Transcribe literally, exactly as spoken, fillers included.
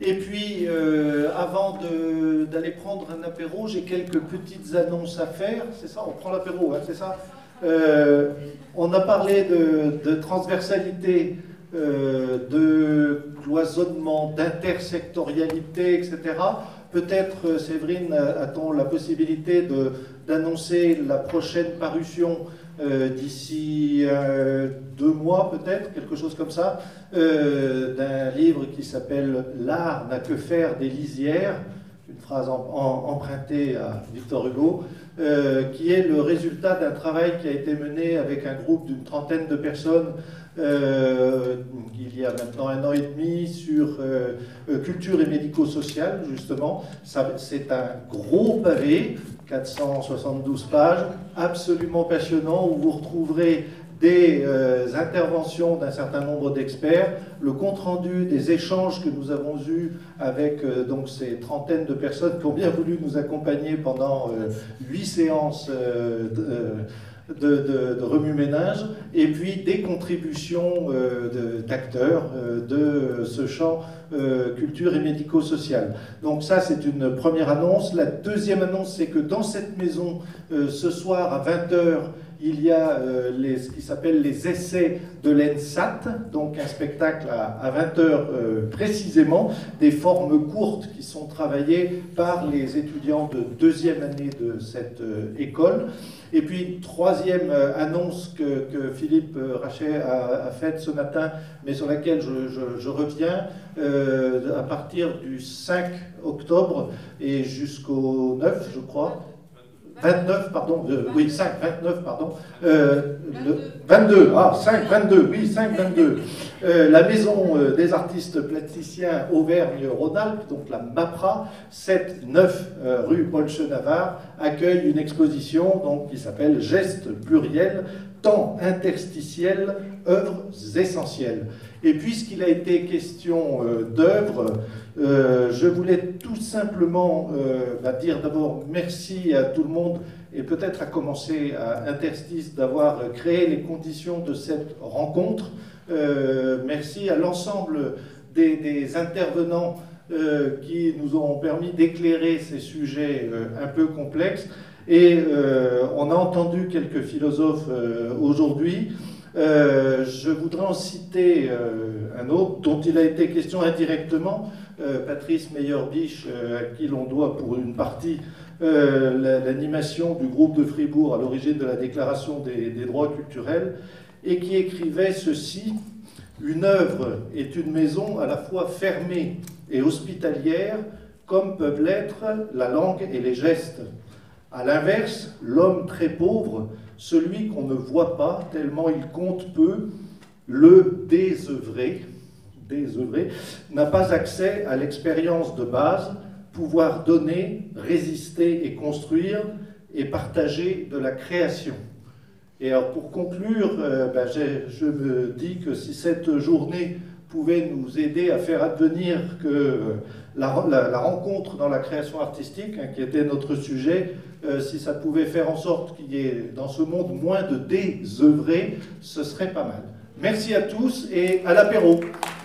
Et puis, euh, avant d'aller prendre un apéro, j'ai quelques petites annonces à faire. C'est ça, on prend l'apéro, hein, c'est ça. Euh, on a parlé de, de transversalité, euh, de cloisonnement, d'intersectorialité, et cetera. Peut-être, Séverine, a-t-on la possibilité d'annoncer la prochaine parution euh, d'ici euh, deux mois, peut-être, quelque chose comme ça, euh, d'un livre qui s'appelle « L'art n'a que faire des lisières », une phrase en, en, empruntée à Victor Hugo, euh, qui est le résultat d'un travail qui a été mené avec un groupe d'une trentaine de personnes Euh, il y a maintenant un an et demi sur euh, culture et médico-social, justement. C'est un gros pavé, quatre cent soixante-douze pages, absolument passionnant, où vous retrouverez des euh, interventions d'un certain nombre d'experts, le compte-rendu des échanges que nous avons eus avec euh, donc ces trentaines de personnes qui ont bien voulu nous accompagner pendant euh, huit séances euh, de, de, de, de remue-ménage, et puis des contributions euh, d'acteurs euh, de ce champ euh, culture et médico-social. Donc ça, c'est une première annonce. La deuxième annonce, c'est que dans cette maison, euh, ce soir à vingt heures, il y a euh, les, ce qui s'appelle les essais de l'ENSAT, donc un spectacle à, à vingt heures euh, précisément, des formes courtes qui sont travaillées par les étudiants de deuxième année de cette euh, école. Et puis, troisième euh, annonce que, que Philippe Rachet a, a faite ce matin, mais sur laquelle je, je, je reviens, euh, à partir du cinq octobre et jusqu'au neuf, je crois, vingt-neuf, pardon, euh, oui, cinq, vingt-neuf, pardon, euh, le, vingt-deux, ah, cinq, vingt-deux, oui, cinq, vingt-deux. Euh, la Maison des artistes plasticiens Auvergne-Rhône-Alpes, donc la MAPRA, sept neuf euh, rue Paul Chenavard, accueille une exposition donc, qui s'appelle Gestes pluriels, temps interstitiel, œuvres essentielles. Et puisqu'il a été question euh, d'œuvres, euh, je voulais tout simplement euh, bah, dire d'abord merci à tout le monde, et peut-être à commencer à Interstice d'avoir créé les conditions de cette rencontre. Euh, merci à l'ensemble des, des intervenants euh, qui nous ont permis d'éclairer ces sujets euh, un peu complexes. Et euh, on a entendu quelques philosophes euh, aujourd'hui. Euh, je voudrais en citer euh, un autre dont il a été question indirectement, euh, Patrice Meyer-Bisch, euh, à qui l'on doit pour une partie euh, l'animation du groupe de Fribourg à l'origine de la Déclaration des, des droits culturels, et qui écrivait ceci: « Une œuvre est une maison à la fois fermée et hospitalière, comme peuvent l'être la langue et les gestes. À l'inverse, l'homme très pauvre, celui qu'on ne voit pas tellement il compte peu, le désœuvré, désœuvré n'a pas accès à l'expérience de base, pouvoir donner, résister et construire et partager de la création. » Et alors pour conclure, euh, ben je me dis que si cette journée pouvait nous aider à faire advenir que la, la, la rencontre dans la création artistique, hein, qui était notre sujet, euh, si ça pouvait faire en sorte qu'il y ait dans ce monde moins de désœuvrés, ce serait pas mal. Merci à tous et à l'apéro.